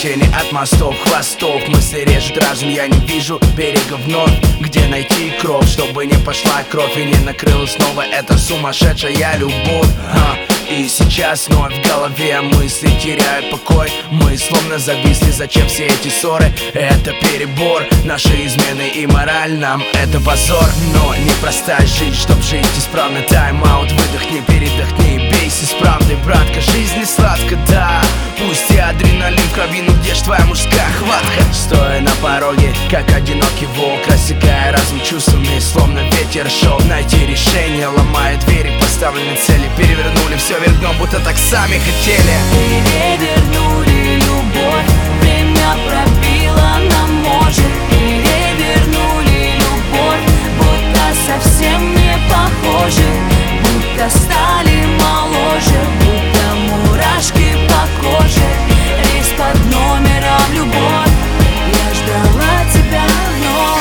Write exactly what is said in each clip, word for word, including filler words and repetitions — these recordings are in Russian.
тени от мостов, хвостов. Мысли режут разум, я не вижу берега вновь. Где найти кровь, чтобы не пошла кровь и не накрыла снова эта сумасшедшая любовь. а. И сейчас вновь в голове мысли теряют покой. Мы словно зависли, зачем все эти ссоры? Это перебор, наши измены и мораль нам это позор. Но непростая жизнь, чтоб жить исправно. Тайм-аут, выдохни, передохни, бейся с правдой, братка. Жизнь не сладко, да, пусть и адреналин в крови, но где ж твоя мужская хватка? Стоя на пороге, как одинокий волк, рассекая разум чувствами, словно ветер шел. Найти решение, ломая двери, поставленные цели, перевернули все вверх дном, будто так сами хотели. Перевернули любовь, время пробило нам может. Перевернули любовь, будто совсем не похожи, будто стали моложе, будто мурашки по коже. Рейс под номером любовь, я ждала тебя вновь.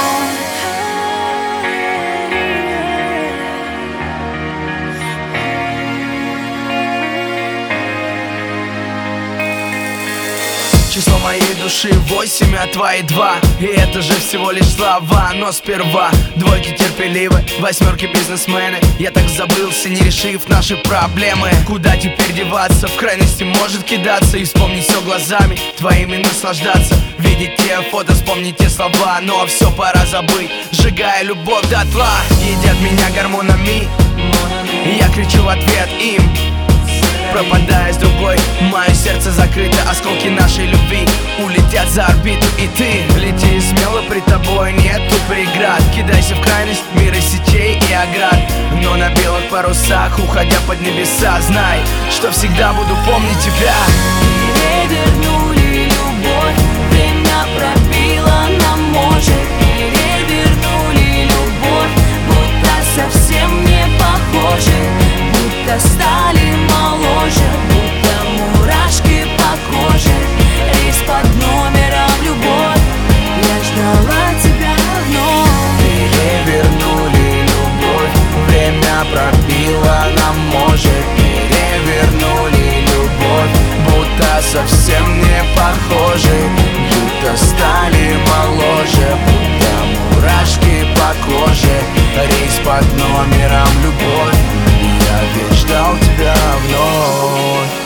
Число моей души восемь, а твои два. И это же всего лишь слова, но сперва двойки терпеливы, восьмерки бизнесмены. Я так забылся, не решив наши проблемы. Куда теперь деваться, в крайности может кидаться и вспомнить все глазами твоими, наслаждаться. Видеть те фото, вспомнить те слова, но все пора забыть, сжигая любовь дотла. Едят меня гормонами, и я кричу в ответ им, пропадая с другой. Мое сердце закрыто, осколки нашей любви улетят за орбиту. И ты лети смело, при тобой нету преград. Кидайся в крайность мира сетей и оград, но на белых парусах, уходя под небеса, знай, что всегда буду помнить тебя. Перевернули любовь, время пробило нам может. Перевернули любовь, будто совсем не похожи, будто стали моложе, будто мурашки по коже. Рейс под номером любовь, я ждала тебя вновь. Перевернули любовь, время пробило нам может. Перевернули любовь, будто совсем не похожи, будто стали моложе, будто мурашки по коже. Рейс под номером любовь, я ведь ждал тебя вновь.